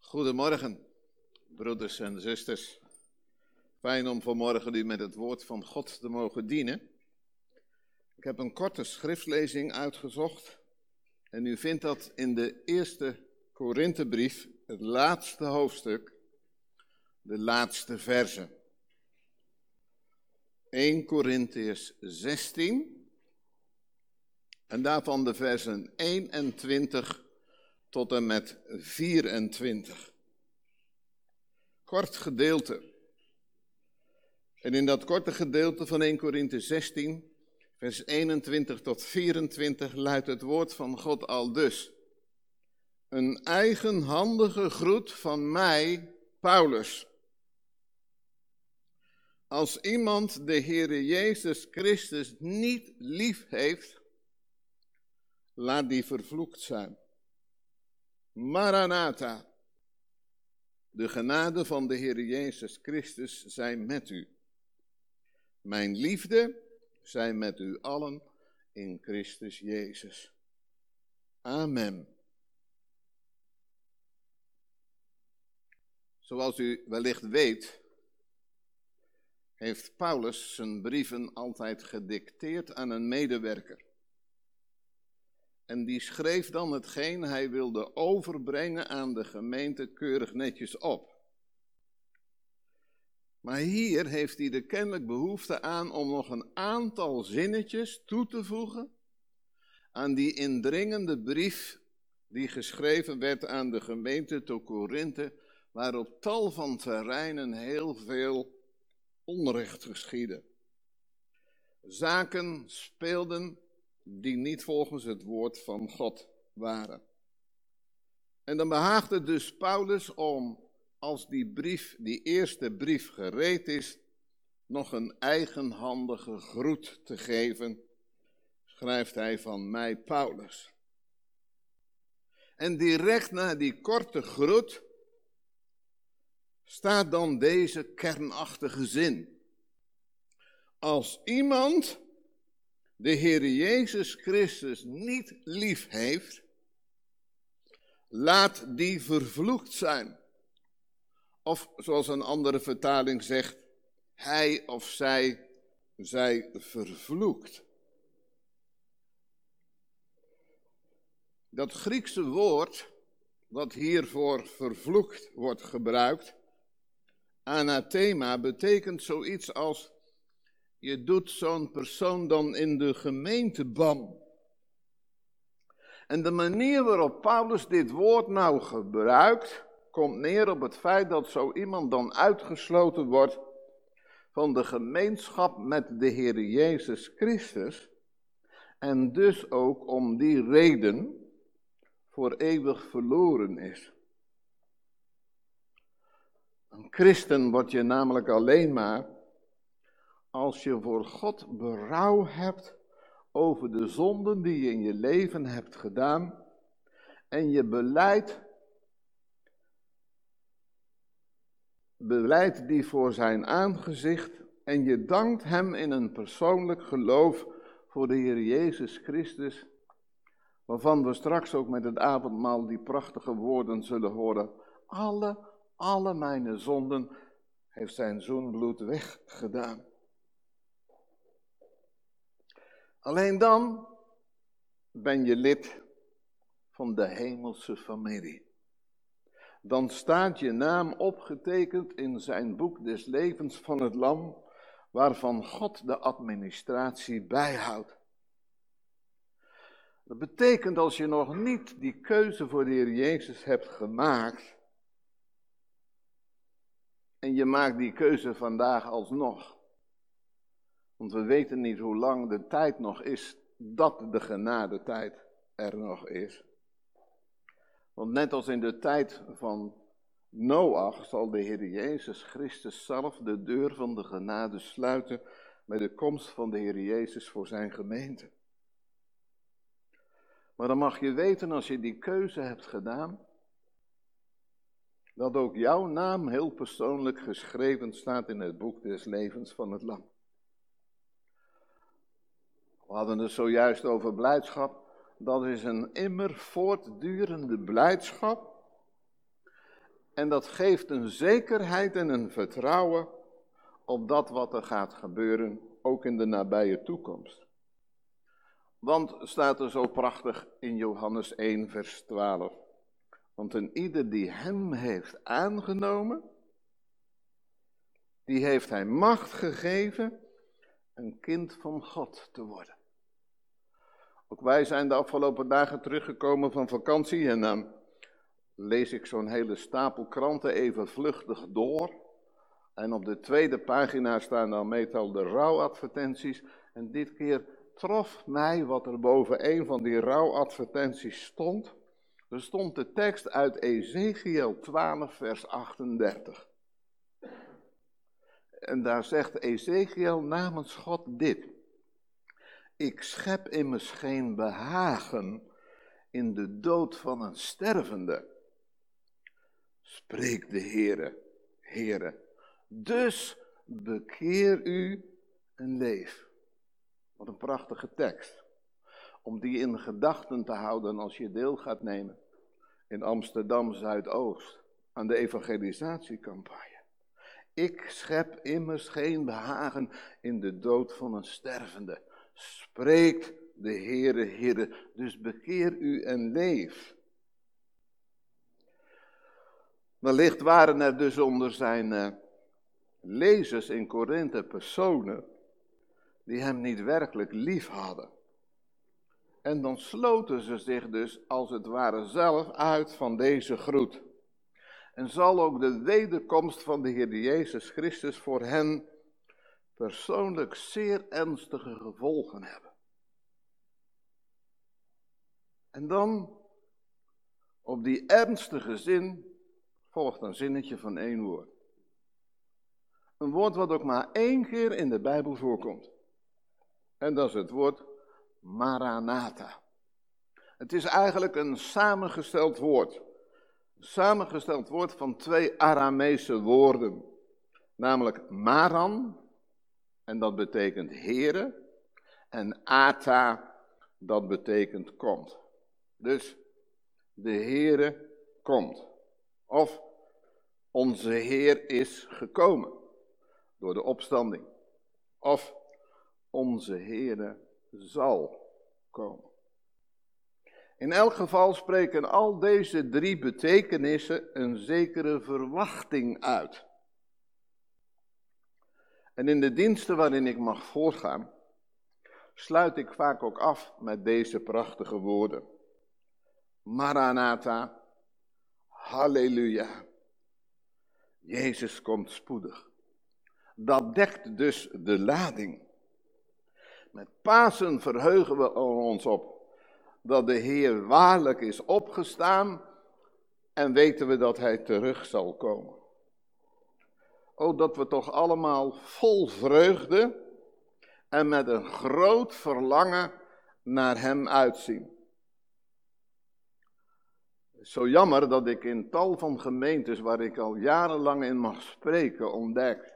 Goedemorgen, broeders en zusters. Fijn om vanmorgen u met het woord van God te mogen dienen. Ik heb een korte schriftlezing uitgezocht en u vindt dat in de eerste Korinthebrief, het laatste hoofdstuk, de laatste verse. 1 Korintiërs 16 en daarvan de versen 21 tot en met 24. Kort gedeelte. En in dat korte gedeelte van 1 Korinthe 16, vers 21 tot 24, luidt het woord van God aldus. Een eigenhandige groet van mij, Paulus. Als iemand de Heere Jezus Christus niet lief heeft, laat die vervloekt zijn. Maranatha. De genade van de Heer Jezus Christus zij met u. Mijn liefde zij met u allen in Christus Jezus. Amen. Zoals u wellicht weet, heeft Paulus zijn brieven altijd gedicteerd aan een medewerker. En die schreef dan hetgeen hij wilde overbrengen aan de gemeente keurig netjes op. Maar hier heeft hij er kennelijk behoefte aan om nog een aantal zinnetjes toe te voegen aan die indringende brief die geschreven werd aan de gemeente te Korinthe, waar op tal van terreinen heel veel onrecht geschiedde. Zaken speelden die niet volgens het woord van God waren. En dan behaagde dus Paulus om, als die eerste brief gereed is, nog een eigenhandige groet te geven, schrijft hij van mij, Paulus. En direct na die korte groet staat dan deze kernachtige zin. Als iemand de Heere Jezus Christus niet lief heeft, laat die vervloekt zijn. Of zoals een andere vertaling zegt, hij of zij vervloekt. Dat Griekse woord, wat hiervoor vervloekt wordt gebruikt, anathema, betekent zoiets als: je doet zo'n persoon dan in de gemeenteban. En de manier waarop Paulus dit woord nou gebruikt, komt neer op het feit dat zo iemand dan uitgesloten wordt van de gemeenschap met de Heere Jezus Christus. En dus ook om die reden voor eeuwig verloren is. Een christen word je namelijk alleen maar als je voor God berouw hebt over de zonden die je in je leven hebt gedaan en je beleidt die voor zijn aangezicht en je dankt hem in een persoonlijk geloof voor de Heer Jezus Christus, waarvan we straks ook met het avondmaal die prachtige woorden zullen horen. Alle mijn zonden heeft zijn zoenbloed weggedaan. Alleen dan ben je lid van de hemelse familie. Dan staat je naam opgetekend in zijn boek des levens van het Lam, waarvan God de administratie bijhoudt. Dat betekent, als je nog niet die keuze voor de Heer Jezus hebt gemaakt, en je maakt die keuze vandaag alsnog, want we weten niet hoe lang de tijd nog is dat de genadetijd er nog is. Want net als in de tijd van Noach zal de Heer Jezus Christus zelf de deur van de genade sluiten met de komst van de Heer Jezus voor zijn gemeente. Maar dan mag je weten, als je die keuze hebt gedaan, dat ook jouw naam heel persoonlijk geschreven staat in het boek des levens van het Lam. We hadden het zojuist over blijdschap. Dat is een immer voortdurende blijdschap. En dat geeft een zekerheid en een vertrouwen op dat wat er gaat gebeuren, ook in de nabije toekomst. Want staat er zo prachtig in Johannes 1 vers 12. Want een ieder die hem heeft aangenomen, die heeft hij macht gegeven een kind van God te worden. Ook wij zijn de afgelopen dagen teruggekomen van vakantie en dan lees ik zo'n hele stapel kranten even vluchtig door. En op de tweede pagina staan dan meestal de rouwadvertenties. En dit keer trof mij wat er boven een van die rouwadvertenties stond. Er stond de tekst uit Ezechiel 12 vers 38. En daar zegt Ezechiel namens God dit. Ik schep immers geen behagen in de dood van een stervende. Spreekt de Heere. Dus bekeer u en leef. Wat een prachtige tekst. Om die in gedachten te houden als je deel gaat nemen in Amsterdam Zuidoost aan de evangelisatiecampagne. Ik schep immers geen behagen in de dood van een stervende. Spreekt de Heere, dus bekeer u en leef. Wellicht waren er dus onder zijn lezers in Korinthe personen die hem niet werkelijk lief hadden. En dan sloten ze zich dus als het ware zelf uit van deze groet. En zal ook de wederkomst van de Heer Jezus Christus voor hen persoonlijk zeer ernstige gevolgen hebben. En dan, op die ernstige zin, volgt een zinnetje van 1 woord. Een woord wat ook maar 1 keer in de Bijbel voorkomt. En dat is het woord Maranatha. Het is eigenlijk een samengesteld woord. Een samengesteld woord van 2 Arameese woorden. Namelijk Maran, en dat betekent Heere. En Ata, dat betekent komt. Dus de Heere komt. Of onze Heer is gekomen door de opstanding. Of onze Heere zal komen. In elk geval spreken al deze 3 betekenissen een zekere verwachting uit. En in de diensten waarin ik mag voorgaan, sluit ik vaak ook af met deze prachtige woorden. Maranatha, halleluja. Jezus komt spoedig. Dat dekt dus de lading. Met Pasen verheugen we ons op dat de Heer waarlijk is opgestaan en weten we dat hij terug zal komen. O, dat we toch allemaal vol vreugde en met een groot verlangen naar hem uitzien. Zo jammer dat ik in tal van gemeentes waar ik al jarenlang in mag spreken ontdek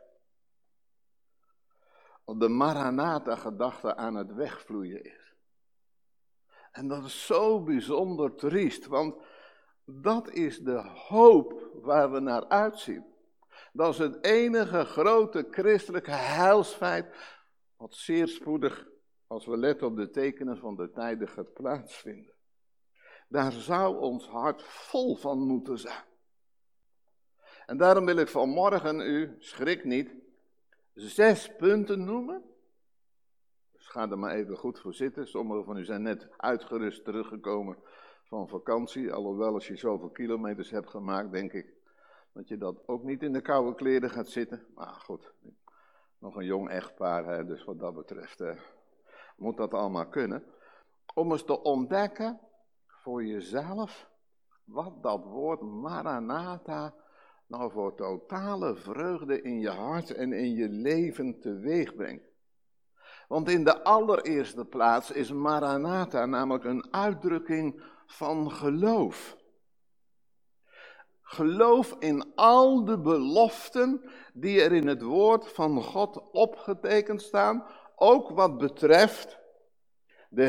dat de Maranatha-gedachte aan het wegvloeien is. En dat is zo bijzonder triest, want dat is de hoop waar we naar uitzien. Dat is het enige grote christelijke heilsfeit wat zeer spoedig, als we letten op de tekenen van de tijden, gaat plaatsvinden. Daar zou ons hart vol van moeten zijn. En daarom wil ik vanmorgen u, schrik niet, 6 punten noemen. Dus ga er maar even goed voor zitten. Sommigen van u zijn net uitgerust teruggekomen van vakantie. Alhoewel als je zoveel kilometers hebt gemaakt, denk ik dat je dat ook niet in de koude kleren gaat zitten. Maar goed, nog een jong echtpaar, hè, dus wat dat betreft moet dat allemaal kunnen. Om eens te ontdekken voor jezelf wat dat woord Maranatha nou voor totale vreugde in je hart en in je leven teweeg brengt. Want in de allereerste plaats is Maranatha namelijk een uitdrukking van geloof. Geloof in al de beloften die er in het woord van God opgetekend staan, ook wat betreft de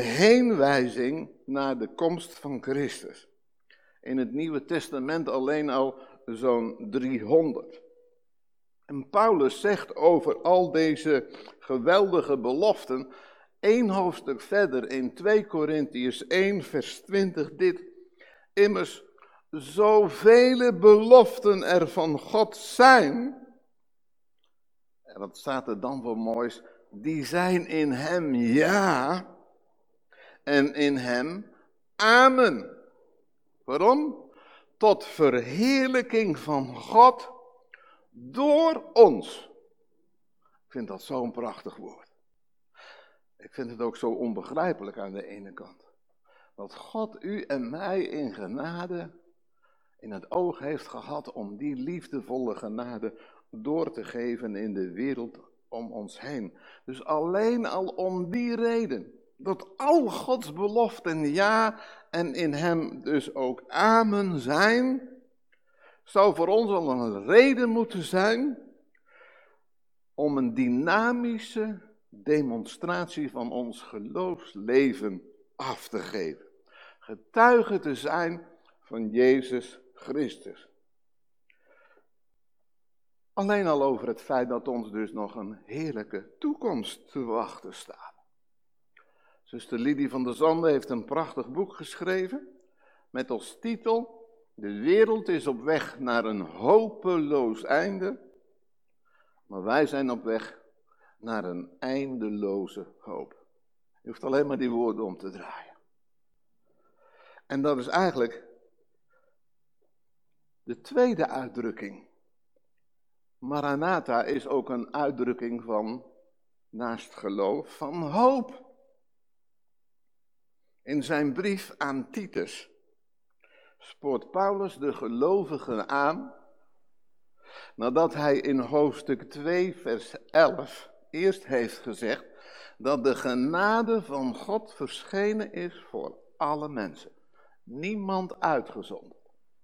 heenwijzing naar de komst van Christus. In het Nieuwe Testament alleen al zo'n 300. En Paulus zegt over al deze geweldige beloften, 1 hoofdstuk verder in 2 Korintiërs 1 vers 20 dit. Immers, zoveel beloften er van God zijn, en wat staat er dan voor moois, die zijn in hem ja en in hem amen. Waarom? Tot verheerlijking van God door ons. Ik vind dat zo'n prachtig woord. Ik vind het ook zo onbegrijpelijk aan de ene kant. Dat God u en mij in genade in het oog heeft gehad om die liefdevolle genade door te geven in de wereld om ons heen. Dus alleen al om die reden, dat al Gods beloften ja en in hem dus ook amen zijn, zou voor ons al een reden moeten zijn om een dynamische demonstratie van ons geloofsleven af te geven. Getuige te zijn van Jezus Christus. Alleen al over het feit dat ons dus nog een heerlijke toekomst te wachten staat. Zuster Lidie van der Zande heeft een prachtig boek geschreven met als titel: De wereld is op weg naar een hopeloos einde, maar wij zijn op weg naar een eindeloze hoop. Je hoeft alleen maar die woorden om te draaien. En dat is eigenlijk de tweede uitdrukking. Maranatha is ook een uitdrukking van, naast geloof, van hoop. In zijn brief aan Titus spoort Paulus de gelovigen aan, nadat hij in hoofdstuk 2 vers 11 eerst heeft gezegd dat de genade van God verschenen is voor alle mensen. Niemand uitgezonderd.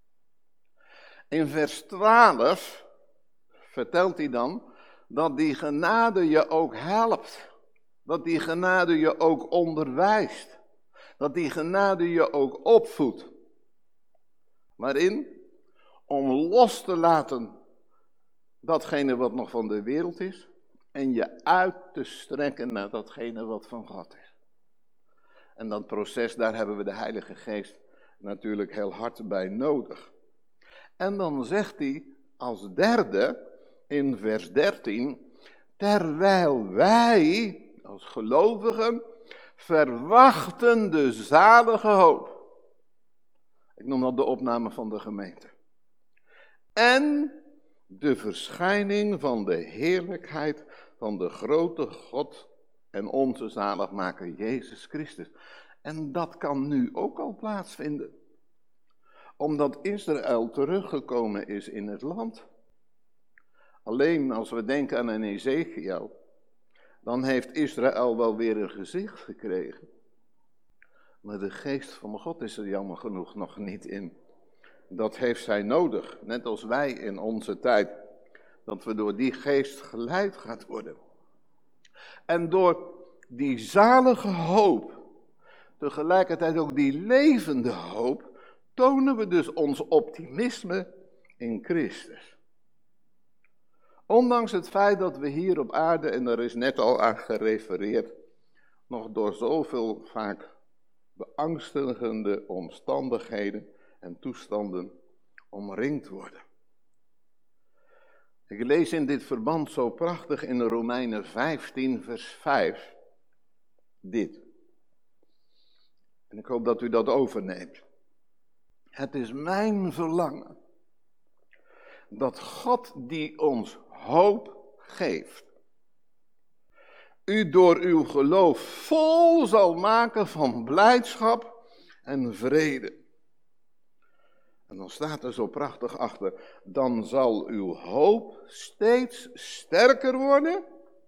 In vers 12 vertelt hij dan dat die genade je ook helpt. Dat die genade je ook onderwijst. Dat die genade je ook opvoedt. Waarin? Om los te laten datgene wat nog van de wereld is. En je uit te strekken naar datgene wat van God is. En dat proces, daar hebben we de Heilige Geest natuurlijk heel hard bij nodig. En dan zegt hij als derde in vers 13, terwijl wij als gelovigen verwachten de zalige hoop. Ik noem dat de opname van de gemeente. En de verschijning van de heerlijkheid van de grote God en onze zaligmaker Jezus Christus. En dat kan nu ook al plaatsvinden. Omdat Israël teruggekomen is in het land. Alleen als we denken aan een Ezekiel, dan heeft Israël wel weer een gezicht gekregen. Maar de geest van God is er jammer genoeg nog niet in. Dat heeft zij nodig, net als wij in onze tijd. Dat we door die geest geleid gaat worden. En door die zalige hoop, tegelijkertijd ook die levende hoop, tonen we dus ons optimisme in Christus. Ondanks het feit dat we hier op aarde, en daar is net al aan gerefereerd, nog door zoveel vaak beangstigende omstandigheden en toestanden omringd worden. Ik lees in dit verband zo prachtig in Romeinen 15 vers 5 dit. En ik hoop dat u dat overneemt. Het is mijn verlangen dat God die ons hoop geeft, u door uw geloof vol zal maken van blijdschap en vrede. En dan staat er zo prachtig achter, dan zal uw hoop steeds sterker worden.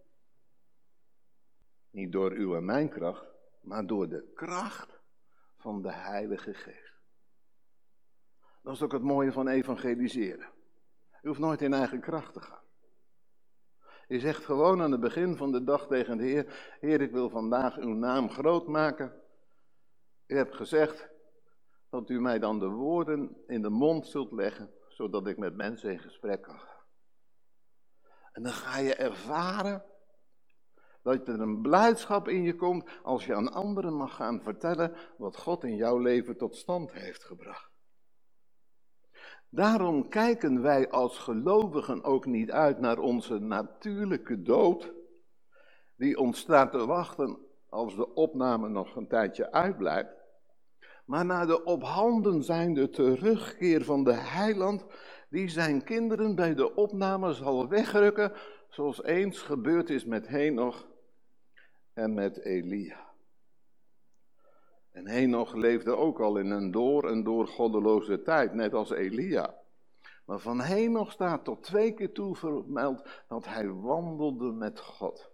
Niet door uw en mijn kracht, maar door de kracht van de Heilige Geest. Dat is ook het mooie van evangeliseren. U hoeft nooit in eigen kracht te gaan. Je zegt gewoon aan het begin van de dag tegen de Heer, Heer, ik wil vandaag uw naam groot maken. U hebt gezegd dat u mij dan de woorden in de mond zult leggen, zodat ik met mensen in gesprek kan gaan. En dan ga je ervaren dat er een blijdschap in je komt als je aan anderen mag gaan vertellen wat God in jouw leven tot stand heeft gebracht. Daarom kijken wij als gelovigen ook niet uit naar onze natuurlijke dood, die ons staat te wachten als de opname nog een tijdje uitblijft, maar naar de op handen zijnde terugkeer van de Heiland, die zijn kinderen bij de opname zal wegrukken, zoals eens gebeurd is met Henoch en met Elia. En Henoch leefde ook al in een door en door goddeloze tijd, net als Elia. Maar van Henoch staat tot 2 keer toe vermeld dat hij wandelde met God.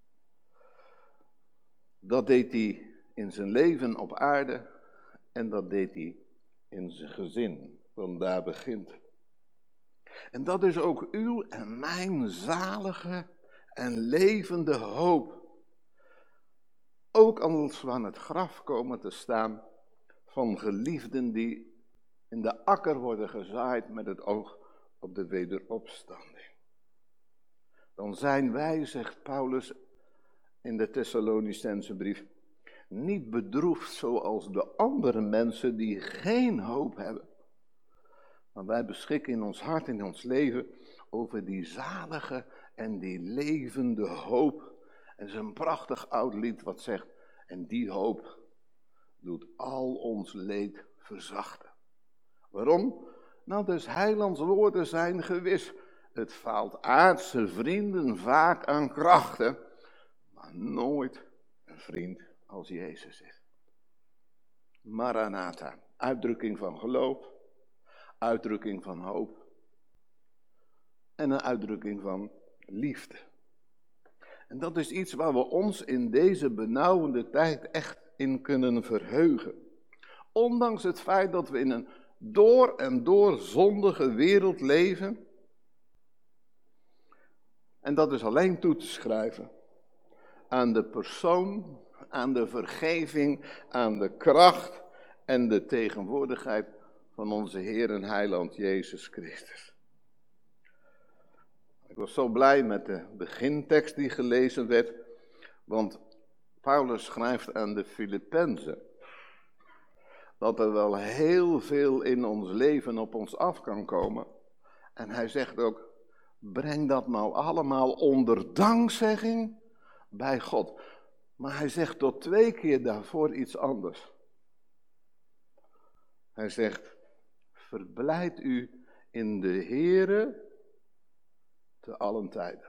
Dat deed hij in zijn leven op aarde en dat deed hij in zijn gezin, want daar begint het. En dat is ook uw en mijn zalige en levende hoop. Ook als we aan het graf komen te staan van geliefden die in de akker worden gezaaid met het oog op de wederopstanding. Dan zijn wij, zegt Paulus in de Thessalonicense brief, niet bedroefd zoals de andere mensen die geen hoop hebben. Maar wij beschikken in ons hart, in ons leven, over die zalige en die levende hoop. En het is een prachtig oud lied wat zegt, en die hoop doet al ons leed verzachten. Waarom? Nou, dus heilands woorden zijn gewis. Het faalt aardse vrienden vaak aan krachten, maar nooit een vriend als Jezus is. Maranatha, uitdrukking van geloof, uitdrukking van hoop en een uitdrukking van liefde. En dat is iets waar we ons in deze benauwende tijd echt in kunnen verheugen. Ondanks het feit dat we in een door en door zondige wereld leven. En dat is alleen toe te schrijven aan de persoon, aan de vergeving, aan de kracht en de tegenwoordigheid van onze Heer en Heiland Jezus Christus. Ik was zo blij met de begintekst die gelezen werd, want Paulus schrijft aan de Filippenzen dat er wel heel veel in ons leven op ons af kan komen. En hij zegt ook, breng dat nou allemaal onder dankzegging bij God. Maar hij zegt tot 2 keer daarvoor iets anders. Hij zegt, verblijd u in de Heere te allen tijden.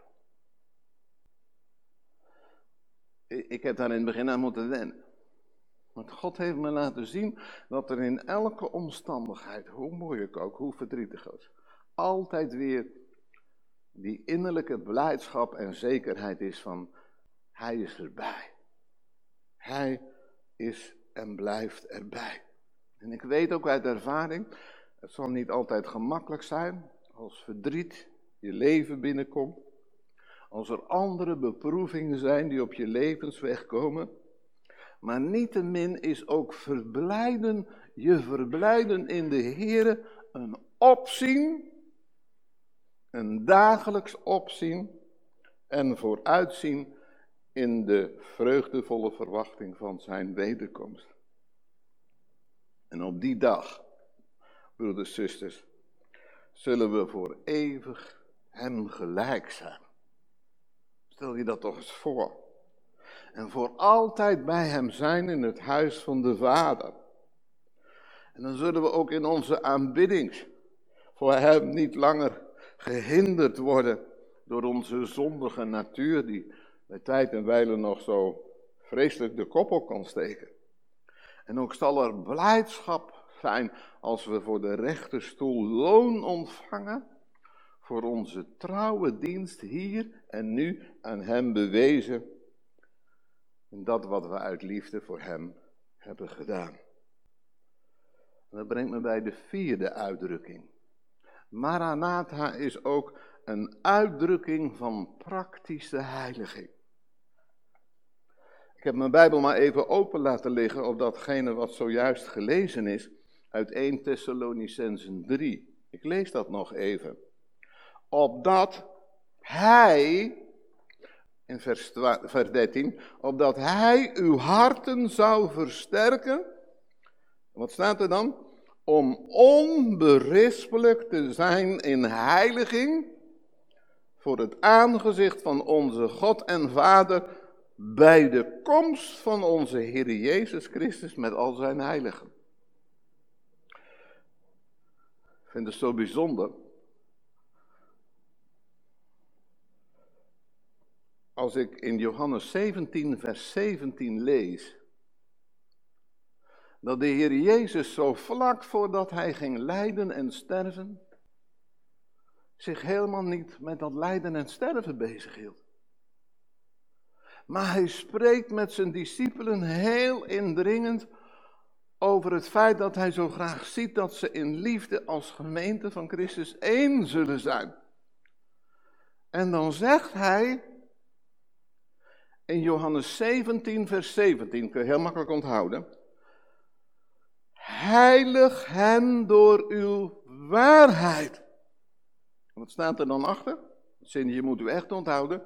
Ik heb daar in het begin aan moeten wennen. Want God heeft me laten zien dat er in elke omstandigheid, hoe moeilijk ook, hoe verdrietig ook, altijd weer die innerlijke blijdschap en zekerheid is van, hij is erbij. Hij is en blijft erbij. En ik weet ook uit ervaring, het zal niet altijd gemakkelijk zijn als verdriet je leven binnenkomt. Als er andere beproevingen zijn die op je levensweg komen. Maar niettemin is ook je verblijden in de Heere een opzien, een dagelijks opzien en vooruitzien in de vreugdevolle verwachting van zijn wederkomst. En op die dag, broeders en zusters, zullen we voor eeuwig hem gelijk zijn. Stel je dat toch eens voor. En voor altijd bij hem zijn in het huis van de Vader. En dan zullen we ook in onze aanbidding voor hem niet langer gehinderd worden door onze zondige natuur, die bij tijd en wijle nog zo vreselijk de kop op kan steken. En ook zal er blijdschap zijn als we voor de rechterstoel loon ontvangen voor onze trouwe dienst hier en nu aan hem bewezen in dat wat we uit liefde voor hem hebben gedaan. En dat brengt me bij de 4e uitdrukking. Maranatha is ook een uitdrukking van praktische heiliging. Ik heb mijn Bijbel maar even open laten liggen op datgene wat zojuist gelezen is uit 1 Thessalonicenzen 3. Ik lees dat nog even. Opdat hij, in vers 13, opdat hij uw harten zou versterken. Wat staat er dan? Om onberispelijk te zijn in heiliging voor het aangezicht van onze God en Vader bij de komst van onze Heer Jezus Christus met al zijn heiligen. Ik vind het zo bijzonder. Als ik in Johannes 17 vers 17 lees, dat de Heer Jezus zo vlak voordat hij ging lijden en sterven, zich helemaal niet met dat lijden en sterven bezighield. Maar hij spreekt met zijn discipelen heel indringend over het feit dat hij zo graag ziet dat ze in liefde als gemeente van Christus één zullen zijn. En dan zegt hij in Johannes 17 vers 17, kun je heel makkelijk onthouden. Heilig hen door uw waarheid. Wat staat er dan achter? Zin, je moet u echt onthouden.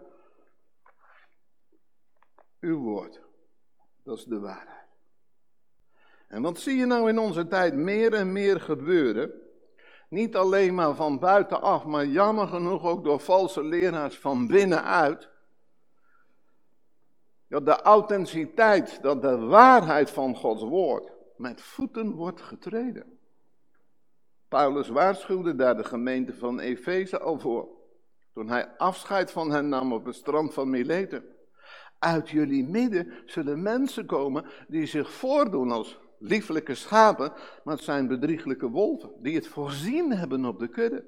Uw woord. Dat is de waarheid. En wat zie je nou in onze tijd meer en meer gebeuren? Niet alleen maar van buitenaf, maar jammer genoeg ook door valse leraars van binnenuit. Dat de authenticiteit, dat de waarheid van Gods woord met voeten wordt getreden. Paulus waarschuwde daar de gemeente van Efeze al voor, toen hij afscheid van hen nam op het strand van Mileten. Uit jullie midden zullen mensen komen die zich voordoen als lieflijke schapen, maar het zijn bedrieglijke wolven, die het voorzien hebben op de kudde.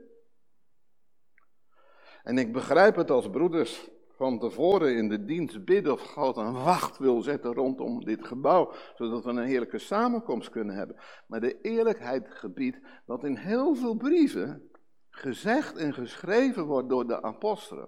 En ik begrijp het als broeders van tevoren in de dienst bidden of God een wacht wil zetten rondom dit gebouw, zodat we een heerlijke samenkomst kunnen hebben. Maar de eerlijkheid gebiedt dat in heel veel brieven gezegd en geschreven wordt door de apostelen.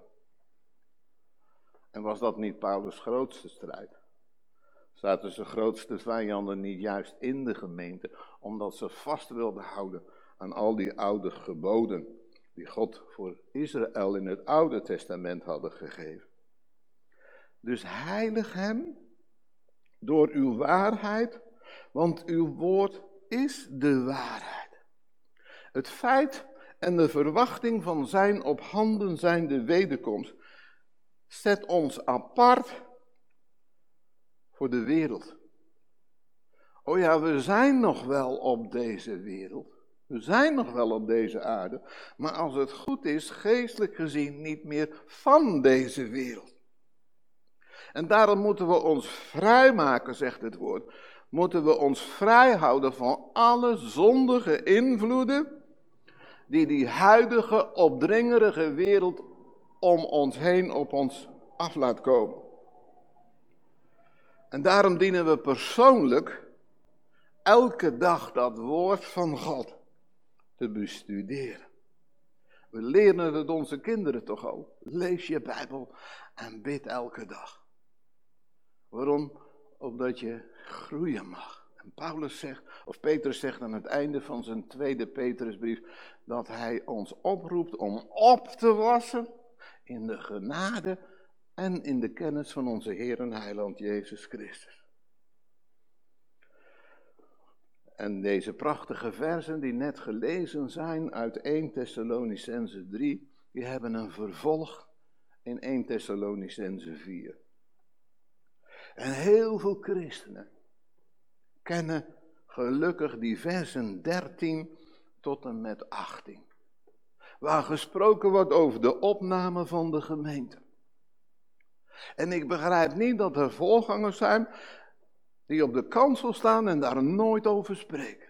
En was dat niet Paulus' grootste strijd? Zaten zijn grootste vijanden niet juist in de gemeente, omdat ze vast wilden houden aan al die oude geboden die God voor Israël in het Oude Testament hadden gegeven. Dus heilig hem door uw waarheid, want uw woord is de waarheid. Het feit en de verwachting van zijn op handen zijnde wederkomst zet ons apart voor de wereld. Oh ja, we zijn nog wel op deze wereld. We zijn nog wel op deze aarde. Maar als het goed is, geestelijk gezien niet meer van deze wereld. En daarom moeten we ons vrijmaken, zegt het woord. Moeten we ons vrijhouden van alle zondige invloeden die huidige opdringerige wereld om ons heen op ons af laat komen. En daarom dienen we persoonlijk elke dag dat woord van God te bestuderen. We leren het onze kinderen toch al. Lees je Bijbel en bid elke dag. Waarom? Omdat je groeien mag. En Paulus zegt, of Petrus zegt aan het einde van zijn tweede Petrusbrief, dat hij ons oproept om op te wassen in de genade en in de kennis van onze Heer en Heiland Jezus Christus. En deze prachtige versen die net gelezen zijn uit 1 Thessalonicenzen 3, die hebben een vervolg in 1 Thessalonicenzen 4. En heel veel christenen kennen gelukkig die versen 13 tot en met 18. Waar gesproken wordt over de opname van de gemeente. En ik begrijp niet dat er voorgangers zijn die op de kansel staan en daar nooit over spreken.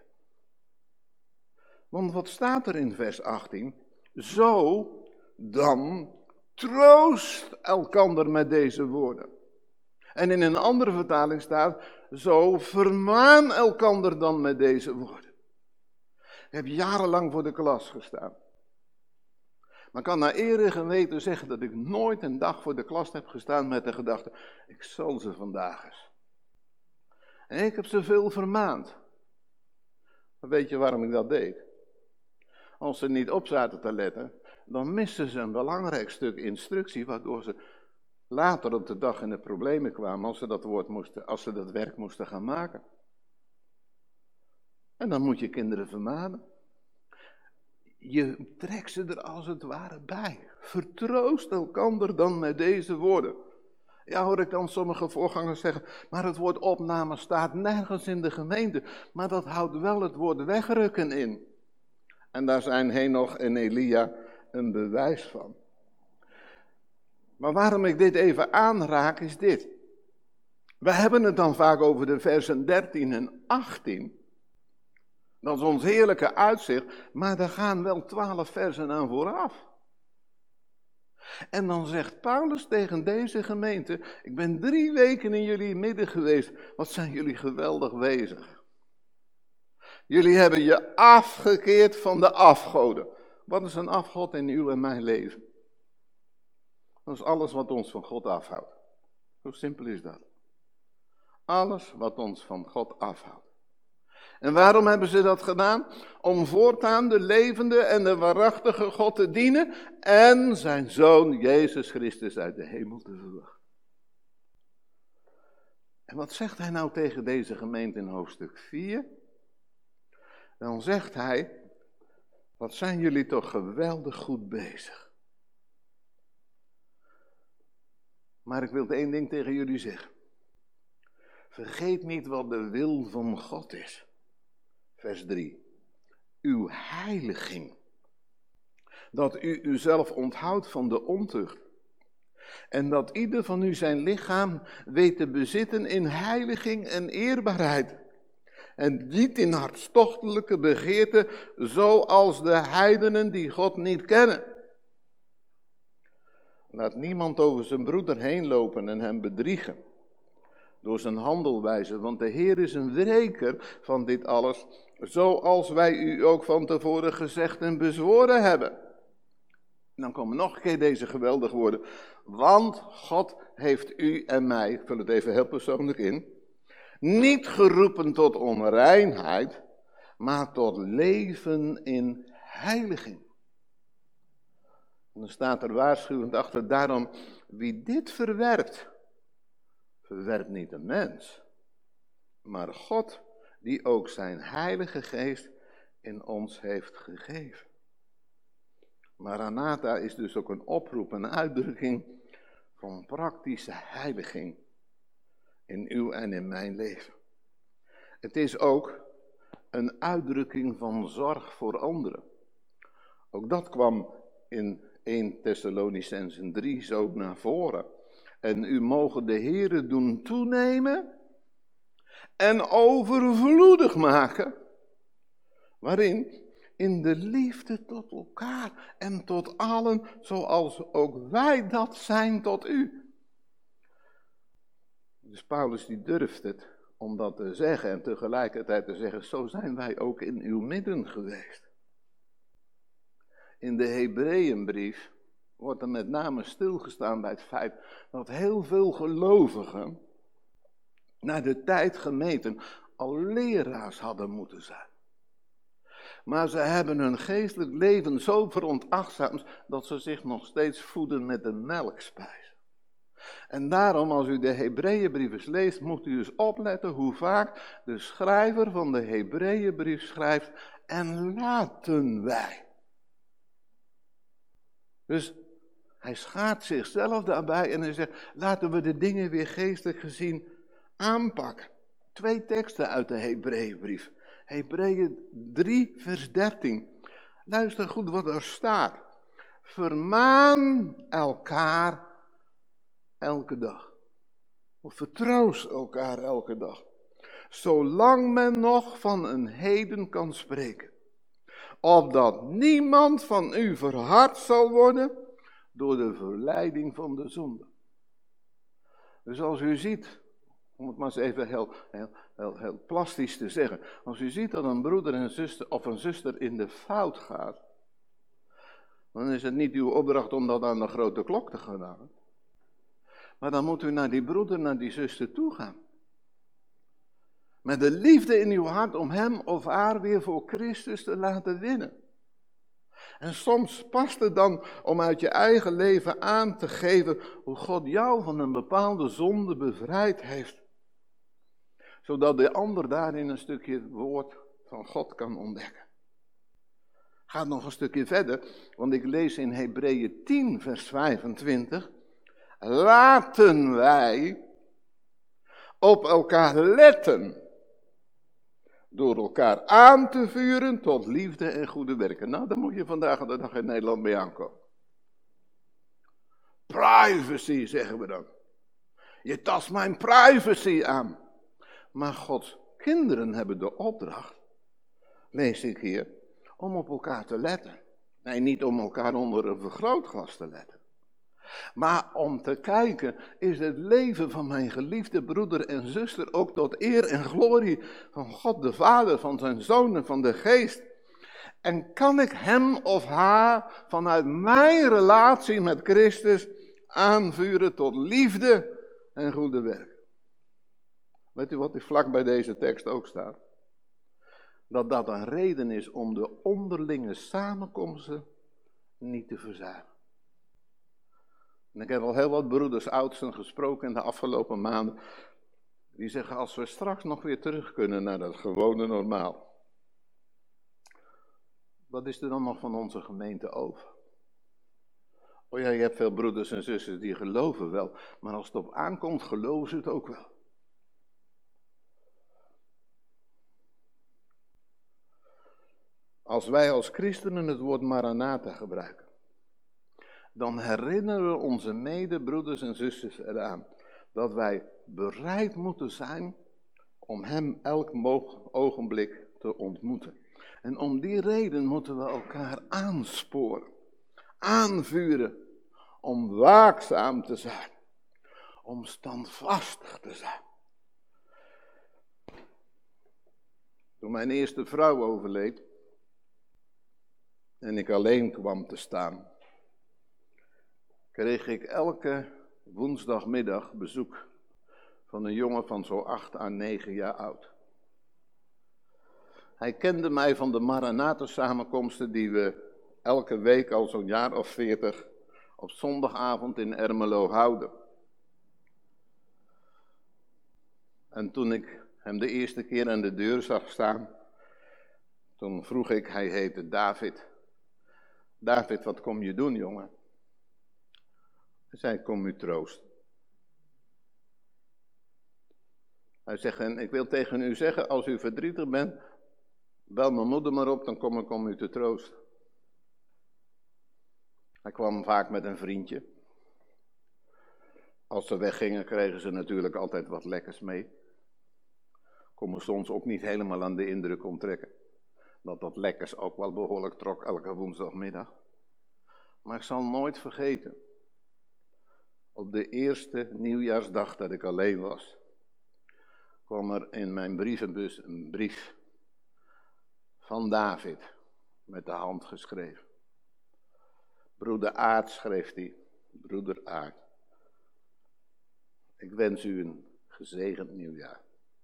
Want wat staat er in vers 18? Zo dan troost elkander met deze woorden. En in een andere vertaling staat, zo vermaan elkander dan met deze woorden. Ik heb jarenlang voor de klas gestaan. Maar ik kan naar eer en geweten zeggen dat ik nooit een dag voor de klas heb gestaan met de gedachte, ik zal ze vandaag eens. En ik heb ze veel vermaand. Maar weet je waarom ik dat deed? Als ze niet op zaten te letten, dan misten ze een belangrijk stuk instructie, waardoor ze later op de dag in de problemen kwamen als ze dat werk moesten gaan maken. En dan moet je kinderen vermanen. Je trekt ze er als het ware bij. Vertroost elkander dan met deze woorden. Ja, hoor ik dan sommige voorgangers zeggen, maar het woord opname staat nergens in de gemeente. Maar dat houdt wel het woord wegrukken in. En daar zijn Henoch en Elia een bewijs van. Maar waarom ik dit even aanraak is dit. We hebben het dan vaak over de versen 13 en 18. Dat is ons heerlijke uitzicht, maar daar gaan wel 12 versen aan vooraf. En dan zegt Paulus tegen deze gemeente, ik ben 3 weken in jullie midden geweest, wat zijn jullie geweldig bezig. Jullie hebben je afgekeerd van de afgoden. Wat is een afgod in uw en mijn leven? Dat is alles wat ons van God afhoudt. Zo simpel is dat. Alles wat ons van God afhoudt. En waarom hebben ze dat gedaan? Om voortaan de levende en de waarachtige God te dienen en zijn Zoon Jezus Christus uit de hemel te verwachten. En wat zegt hij nou tegen deze gemeente in hoofdstuk 4? Dan zegt hij, wat zijn jullie toch geweldig goed bezig. Maar ik wil 1 ding tegen jullie zeggen. Vergeet niet wat de wil van God is. Vers 3. Uw heiliging. Dat u uzelf onthoudt van de ontucht. En dat ieder van u zijn lichaam weet te bezitten in heiliging en eerbaarheid. En niet in hartstochtelijke begeerte, zoals de heidenen die God niet kennen. Laat niemand over zijn broeder heen lopen en hem bedriegen. Door zijn handelwijze, want de Heer is een wreker van dit alles, zoals wij u ook van tevoren gezegd en bezworen hebben. En dan komen nog een keer deze geweldige woorden. Want God heeft u en mij, ik vul het even heel persoonlijk in, niet geroepen tot onreinheid, maar tot leven in heiliging. En dan staat er waarschuwend achter, daarom wie dit verwerpt niet een mens, maar God die ook zijn heilige geest in ons heeft gegeven. Maranatha is dus ook een oproep, een uitdrukking van praktische heiliging in uw en in mijn leven. Het is ook een uitdrukking van zorg voor anderen. Ook dat kwam in 1 Thessalonicenzen 3 zo naar voren. En u mogen de Heere doen toenemen en overvloedig maken. Waarin? In de liefde tot elkaar en tot allen, zoals ook wij dat zijn tot u. Dus Paulus die durft het om dat te zeggen en tegelijkertijd te zeggen, zo zijn wij ook in uw midden geweest. In de Hebreeënbrief wordt er met name stilgestaan bij het feit dat heel veel gelovigen naar de tijd gemeten al leraars hadden moeten zijn. Maar ze hebben hun geestelijk leven zo veronachtzaamd dat ze zich nog steeds voeden met de melkspijs. En daarom, als u de Hebreeënbrief eens leest, moet u eens opletten hoe vaak de schrijver van de Hebreeënbrief schrijft, en laten wij. Dus hij schaadt zichzelf daarbij en hij zegt, laten we de dingen weer geestelijk gezien aanpakken. 2 teksten uit de Hebreeënbrief. Hebreeën 3 vers 13. Luister goed wat er staat. Vermaan elkaar elke dag. Of vertroost elkaar elke dag. Zolang men nog van een heden kan spreken. Opdat niemand van u verhard zal worden door de verleiding van de zonde. Dus als u ziet, om het maar eens even heel plastisch te zeggen. Als u ziet dat een broeder en zuster of een zuster in de fout gaat. Dan is het niet uw opdracht om dat aan de grote klok te gaan hangen. Maar dan moet u naar die broeder, naar die zuster toe gaan. Met de liefde in uw hart om hem of haar weer voor Christus te laten winnen. En soms past het dan om uit je eigen leven aan te geven hoe God jou van een bepaalde zonde bevrijd heeft. Zodat de ander daarin een stukje woord van God kan ontdekken. Gaat nog een stukje verder, want ik lees in Hebreeën 10 vers 25. Laten wij op elkaar letten. Door elkaar aan te vuren tot liefde en goede werken. Nou, daar moet je vandaag de dag in Nederland mee aankomen. Privacy, zeggen we dan. Je tast mijn privacy aan. Maar Gods kinderen hebben de opdracht, lees ik hier, om op elkaar te letten. Nee, niet om elkaar onder een vergrootglas te letten. Maar om te kijken, is het leven van mijn geliefde broeder en zuster ook tot eer en glorie van God de Vader, van zijn Zoon en van de Geest. En kan ik hem of haar vanuit mijn relatie met Christus aanvuren tot liefde en goede werk. Weet u wat er vlak bij deze tekst ook staat? Dat dat een reden is om de onderlinge samenkomsten niet te verzuimen. En ik heb al heel wat broeders oudsten gesproken in de afgelopen maanden. Die zeggen, als we straks nog weer terug kunnen naar dat gewone normaal. Wat is er dan nog van onze gemeente over? Oh ja, je hebt veel broeders en zusters die geloven wel. Maar als het op aankomt, geloven ze het ook wel. Als wij als christenen het woord Maranatha gebruiken, dan herinneren we onze medebroeders en zusters eraan dat wij bereid moeten zijn om hem elk ogenblik te ontmoeten. En om die reden moeten we elkaar aansporen, aanvuren, om waakzaam te zijn, om standvastig te zijn. Toen mijn eerste vrouw overleed en ik alleen kwam te staan, kreeg ik elke woensdagmiddag bezoek van een jongen van zo'n 8 à 9 jaar oud. Hij kende mij van de Maranatha-samenkomsten die we elke week al zo'n jaar of 40 op zondagavond in Ermelo houden. En toen ik hem de eerste keer aan de deur zag staan, toen vroeg ik, hij heette David. David, wat kom je doen, jongen? Hij zei, ik kom u troosten. Hij zegt, en ik wil tegen u zeggen, als u verdrietig bent, bel mijn moeder maar op, dan kom ik om u te troosten. Hij kwam vaak met een vriendje. Als ze weggingen, kregen ze natuurlijk altijd wat lekkers mee. Kon me soms ook niet helemaal aan de indruk onttrekken dat lekkers ook wel behoorlijk trok elke woensdagmiddag. Maar ik zal nooit vergeten, op de eerste nieuwjaarsdag dat ik alleen was, kwam er in mijn brievenbus een brief van David, met de hand geschreven. Broeder Aart schreef hij, broeder Aart. Ik wens u een gezegend nieuwjaar.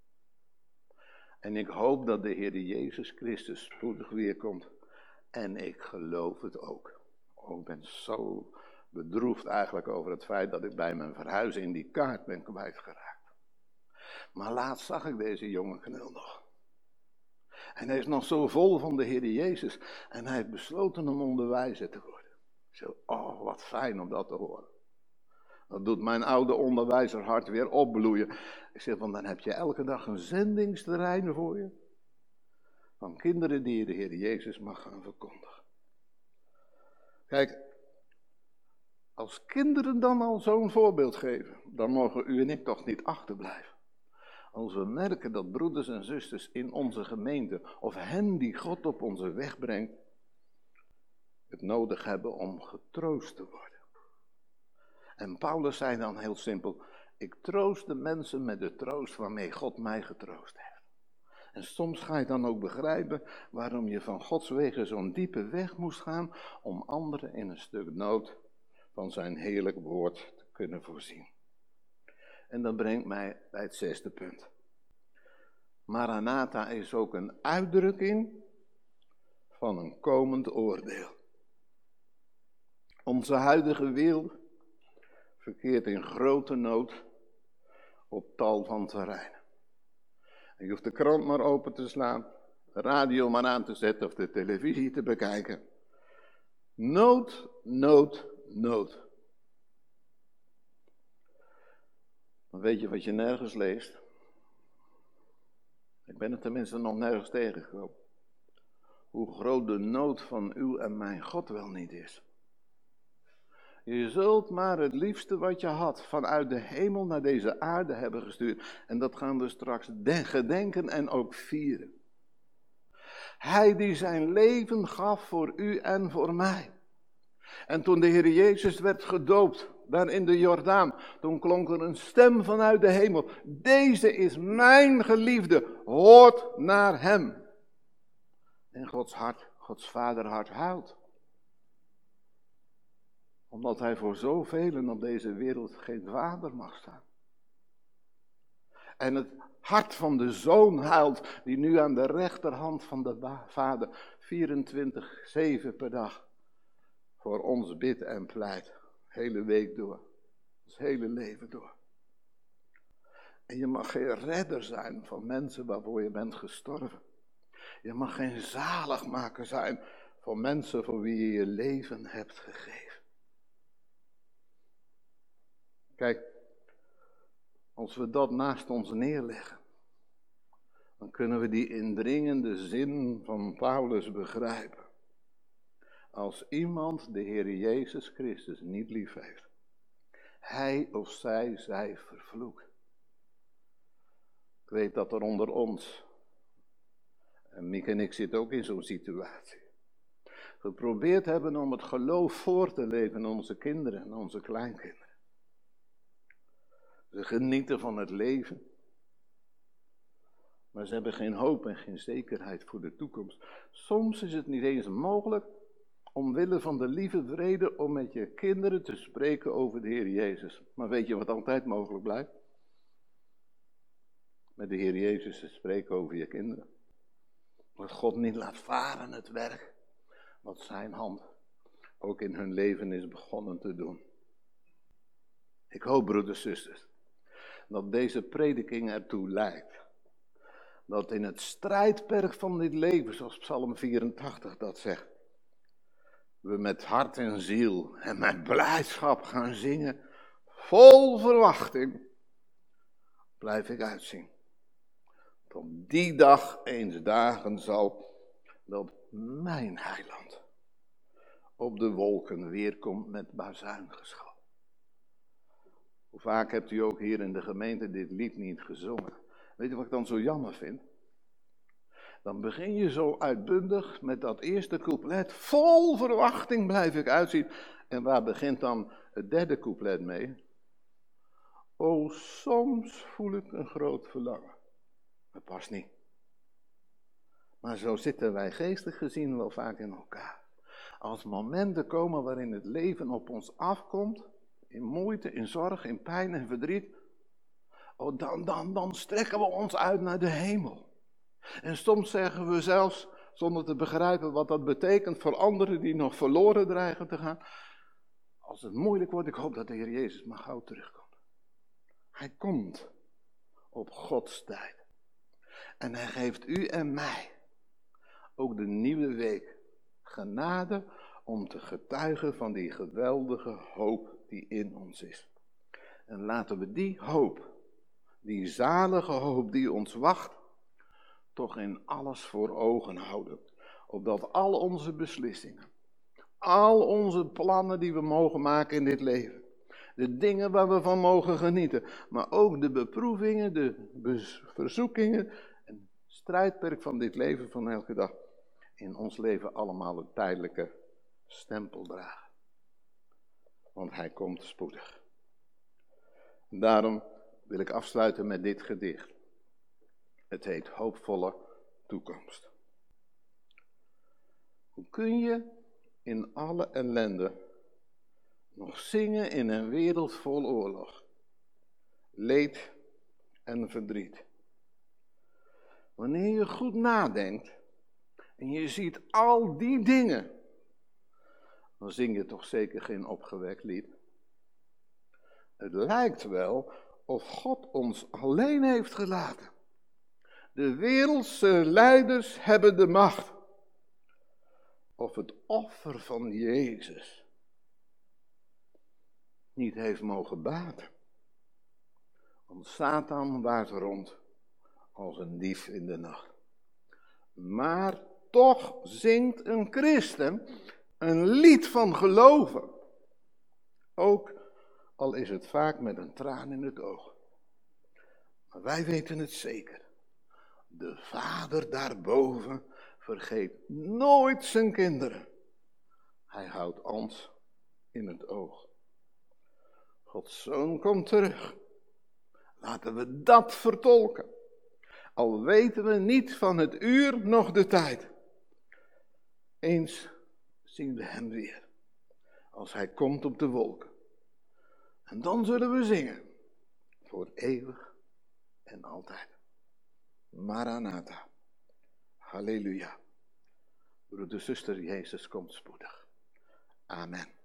En ik hoop dat de Heer Jezus Christus spoedig weer komt. En ik geloof het ook. Oh, ik ben zo bedroefd eigenlijk over het feit dat ik bij mijn verhuizing die kaart ben kwijtgeraakt. Maar laatst zag ik deze jonge knul nog. En hij is nog zo vol van de Heer Jezus. En hij heeft besloten om onderwijzer te worden. Ik zeg, oh, wat fijn om dat te horen. Dat doet mijn oude onderwijzerhart weer opbloeien. Ik zeg, want dan heb je elke dag een zendingsterrein voor je. Van kinderen die je de Heer Jezus mag gaan verkondigen. Kijk, als kinderen dan al zo'n voorbeeld geven, dan mogen u en ik toch niet achterblijven. Als we merken dat broeders en zusters in onze gemeente, of hen die God op onze weg brengt, het nodig hebben om getroost te worden. En Paulus zei dan heel simpel, ik troost de mensen met de troost waarmee God mij getroost heeft. En soms ga je dan ook begrijpen waarom je van Gods wegen zo'n diepe weg moest gaan, om anderen in een stuk nood van zijn heerlijk woord te kunnen voorzien. En dat brengt mij bij het 6e punt. Maranatha is ook een uitdrukking van een komend oordeel. Onze huidige wereld verkeert in grote nood op tal van terreinen. Je hoeft de krant maar open te slaan, de radio maar aan te zetten of de televisie te bekijken. Nood, nood, nood. Dan weet je wat je nergens leest. Ik ben er tenminste nog nergens tegengekomen. Hoe groot de nood van uw en mijn God wel niet is. Je zult maar het liefste wat je had vanuit de hemel naar deze aarde hebben gestuurd. En dat gaan we straks gedenken en ook vieren. Hij die zijn leven gaf voor u en voor mij. En toen de Heer Jezus werd gedoopt, daar in de Jordaan, toen klonk er een stem vanuit de hemel. Deze is mijn geliefde, hoort naar hem. En Gods hart, Gods vaderhart huilt. Omdat hij voor zoveel op deze wereld geen vader mag staan. En het hart van de zoon huilt, die nu aan de rechterhand van de vader 24/7 per dag voor ons bidt en pleit. Hele week door, ons hele leven door. En je mag geen redder zijn van mensen waarvoor je bent gestorven. Je mag geen zaligmaker zijn van mensen voor wie je je leven hebt gegeven. Kijk, als we dat naast ons neerleggen, dan kunnen we die indringende zin van Paulus begrijpen. Als iemand de Heer Jezus Christus niet lief heeft, hij of zij vervloekt. Ik weet dat er onder ons, en Miek en ik zitten ook in zo'n situatie, geprobeerd hebben om het geloof voor te leven aan onze kinderen en onze kleinkinderen. Ze genieten van het leven, maar ze hebben geen hoop en geen zekerheid voor de toekomst. Soms is het niet eens mogelijk, omwille van de lieve vrede, om met je kinderen te spreken over de Heer Jezus. Maar weet je wat altijd mogelijk blijft? Met de Heer Jezus te spreken over je kinderen. Dat God niet laat varen het werk, wat zijn hand ook in hun leven is begonnen te doen. Ik hoop, broeders en zusters, dat deze prediking ertoe leidt. Dat in het strijdperk van dit leven, zoals Psalm 84 dat zegt, we met hart en ziel en met blijdschap gaan zingen, vol verwachting, blijf ik uitzien. Tot die dag eens dagen zal, dat mijn heiland op de wolken weerkomt met bazuingeschal. Hoe vaak hebt u ook hier in de gemeente dit lied niet gezongen? Weet je wat ik dan zo jammer vind? Dan begin je zo uitbundig met dat eerste couplet. Vol verwachting blijf ik uitzien. En waar begint dan het derde couplet mee? O, soms voel ik een groot verlangen. Dat past niet. Maar zo zitten wij geestelijk gezien wel vaak in elkaar. Als momenten komen waarin het leven op ons afkomt, in moeite, in zorg, in pijn en verdriet, oh, dan strekken we ons uit naar de hemel. En soms zeggen we zelfs, zonder te begrijpen wat dat betekent voor anderen die nog verloren dreigen te gaan, als het moeilijk wordt, ik hoop dat de Heer Jezus maar gauw terugkomt. Hij komt op Gods tijd. En hij geeft u en mij ook de nieuwe week genade om te getuigen van die geweldige hoop die in ons is. En laten we die hoop, die zalige hoop die ons wacht, toch in alles voor ogen houden. Opdat al onze beslissingen, al onze plannen die we mogen maken in dit leven, de dingen waar we van mogen genieten, maar ook de beproevingen, de verzoekingen en strijdperk van dit leven van elke dag, in ons leven allemaal een tijdelijke stempel dragen. Want hij komt spoedig. En daarom wil ik afsluiten met dit gedicht. Het heet Hoopvolle Toekomst. Hoe kun je in alle ellende nog zingen in een wereld vol oorlog, leed en verdriet? Wanneer je goed nadenkt en je ziet al die dingen dan zing je toch zeker geen opgewekt lied. Het lijkt wel of God ons alleen heeft gelaten. De wereldse leiders hebben de macht. Of het offer van Jezus niet heeft mogen baten. Want Satan waart rond als een dief in de nacht. Maar toch zingt een christen een lied van geloven. Ook al is het vaak met een traan in het oog. Maar wij weten het zeker. De Vader daarboven vergeet nooit zijn kinderen. Hij houdt ons in het oog. Gods Zoon komt terug. Laten we dat vertolken. Al weten we niet van het uur nog de tijd. Eens zien we hem weer. Als hij komt op de wolken. En dan zullen we zingen. Voor eeuwig en altijd. Maranatha. Halleluja. Broeder, zuster, Jezus komt spoedig. Amen.